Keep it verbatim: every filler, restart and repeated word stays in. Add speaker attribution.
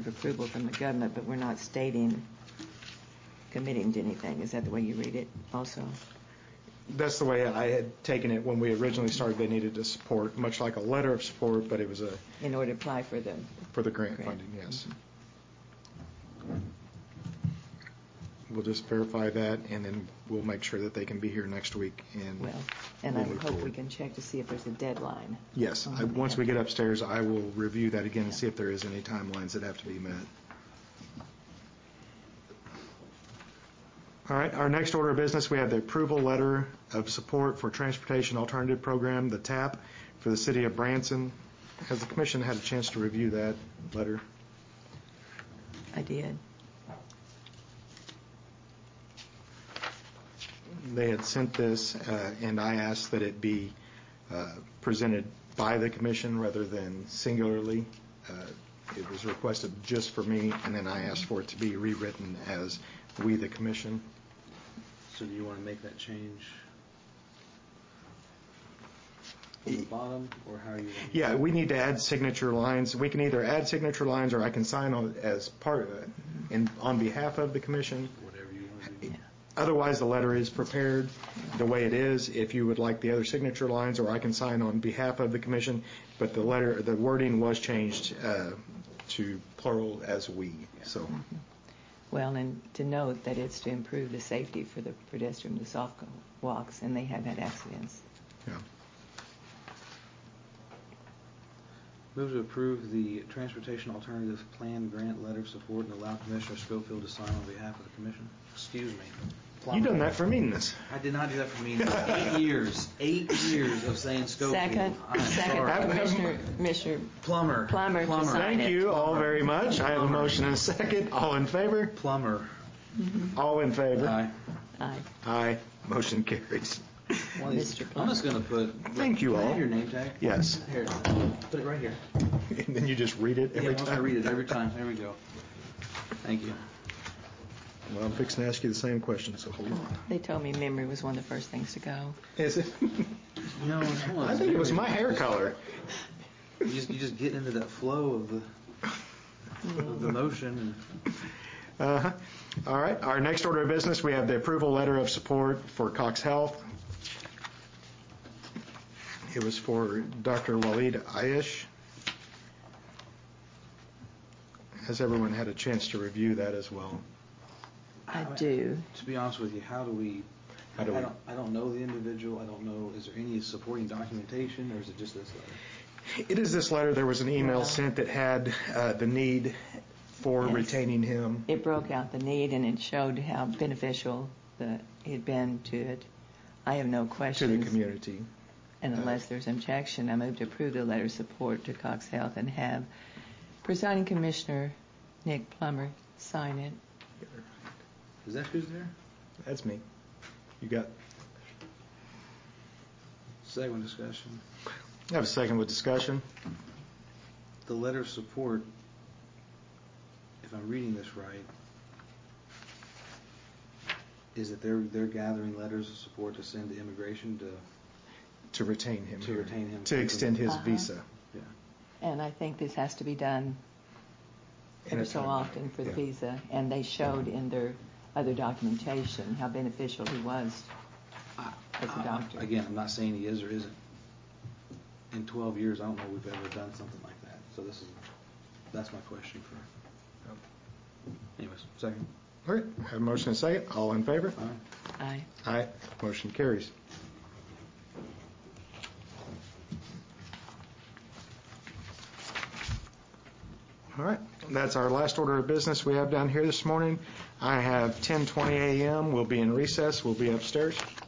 Speaker 1: approval from the government, but we're not stating committing to anything. Is that the way you read it also?
Speaker 2: That's the way I had taken it when we originally started. They needed to support, much like a letter of support, but it was a...
Speaker 1: In order to apply for the...
Speaker 2: For the grant,
Speaker 1: grant.
Speaker 2: funding, yes. Mm-hmm. We'll just verify that, and then we'll make sure that they can be here next week. And
Speaker 1: well, and
Speaker 2: we'll
Speaker 1: I
Speaker 2: move
Speaker 1: hope
Speaker 2: forward.
Speaker 1: we can check to see if there's a deadline.
Speaker 2: Yes. I, once we get upstairs, I will review that again and see if there is any timelines that have to be met. All right, our next order of business, we have the approval letter of support for Transportation Alternative Program, the TAP, for the city of Branson. Has the commission had a chance to review that letter?
Speaker 1: I did.
Speaker 2: They had sent this, uh, and I asked that it be uh, presented by the commission rather than singularly. Uh, it was requested just for me, and then I asked for it to be rewritten as we, the commission.
Speaker 3: So do you want to make that change from the bottom, or how are you going to...
Speaker 2: Yeah, we need to add signature lines. We can either add signature lines, or I can sign on as part of it, and on behalf of the commission.
Speaker 3: Whatever you want to do.
Speaker 2: Otherwise, the letter is prepared the way it is. If you would like the other signature lines, or I can sign on behalf of the commission, but the letter, the wording was changed uh, to plural as we. So.
Speaker 1: Mm-hmm. Well, and to note that it's to improve the safety for the pedestrian, the soft walks, and they have had accidents.
Speaker 2: Yeah.
Speaker 3: Move to approve the Transportation Alternative Plan Grant Letter of Support and allow Commissioner Schofield to sign on behalf of the Commission. Excuse me.
Speaker 2: You've done that for meanness.
Speaker 3: I did not do that for meanness. Eight years. Eight years of saying Schofield.
Speaker 1: Second.
Speaker 3: I'm
Speaker 1: Second.
Speaker 3: sorry.
Speaker 1: Commissioner, Commissioner
Speaker 3: Plummer.
Speaker 1: Plummer.
Speaker 3: Plummer.
Speaker 2: Thank
Speaker 1: it.
Speaker 2: you all very much. I have a motion and a second. All in favor?
Speaker 3: Plummer.
Speaker 1: Mm-hmm.
Speaker 2: All in favor?
Speaker 3: Aye.
Speaker 1: Aye.
Speaker 2: Aye. Motion carries.
Speaker 3: Well,
Speaker 1: Mister
Speaker 3: I'm
Speaker 1: Plummer.
Speaker 3: just going to put...
Speaker 2: Thank you
Speaker 3: Can I
Speaker 2: all.
Speaker 3: have your name tag?
Speaker 2: Yes.
Speaker 3: Here. Put it right here.
Speaker 2: And then you just read it every
Speaker 3: yeah,
Speaker 2: time?
Speaker 3: I read it every time. There we go. Thank you.
Speaker 2: Well, I'm fixing to ask you the same question, so hold on.
Speaker 1: They told me memory was one of the first things to go.
Speaker 2: Is it?
Speaker 3: No, it's not.
Speaker 2: I think it was my hair color.
Speaker 3: You just, you just get into that flow of the, of the motion. And
Speaker 2: Uh-huh. All right. Our next order of business, we have the approval letter of support for Cox Health. It was for Doctor Waleed Ayesh. Has everyone had a chance to review that as well?
Speaker 1: I do.
Speaker 3: To be honest with you, how do we?
Speaker 2: How do
Speaker 3: I
Speaker 2: we-
Speaker 3: don't. I don't know the individual. I don't know. Is there any supporting documentation, or is it just this letter?
Speaker 2: It is this letter. There was an email
Speaker 1: Well-
Speaker 2: sent that had uh, the need for
Speaker 1: Yes.
Speaker 2: retaining him.
Speaker 1: It broke out the need, and it showed how beneficial the, it had been to it. I have no
Speaker 2: To
Speaker 1: questions.
Speaker 2: the community.
Speaker 1: And unless there's objection, I move to approve the letter of support to Cox Health and have presiding commissioner Nick Plummer sign it.
Speaker 3: Is that who's there?
Speaker 2: That's me. You got.
Speaker 3: Second discussion.
Speaker 2: I have a second with discussion.
Speaker 3: The letter of support. If I'm reading this right, is that they're they're gathering letters of support to send to immigration to
Speaker 2: To retain him.
Speaker 3: to
Speaker 2: here.
Speaker 3: retain him
Speaker 2: To extend his
Speaker 1: Uh-huh.
Speaker 2: visa.
Speaker 3: Yeah.
Speaker 1: And I think this has to be done ever so
Speaker 2: Anytime.
Speaker 1: often for the
Speaker 2: Yeah.
Speaker 1: visa. And they showed in their other documentation how beneficial he was
Speaker 3: I,
Speaker 1: as a
Speaker 3: I-
Speaker 1: doctor.
Speaker 3: Again, I'm not saying he is or isn't. In twelve years, I don't know we've ever done something like that. So this is that's my question for. Anyways, second.
Speaker 2: All right. Have a motion and a second. All in favor?
Speaker 3: Aye.
Speaker 1: Aye.
Speaker 2: Aye. Motion carries. All right. That's our last order of business we have down here this morning. I have ten twenty a.m. We'll be in recess. We'll be upstairs.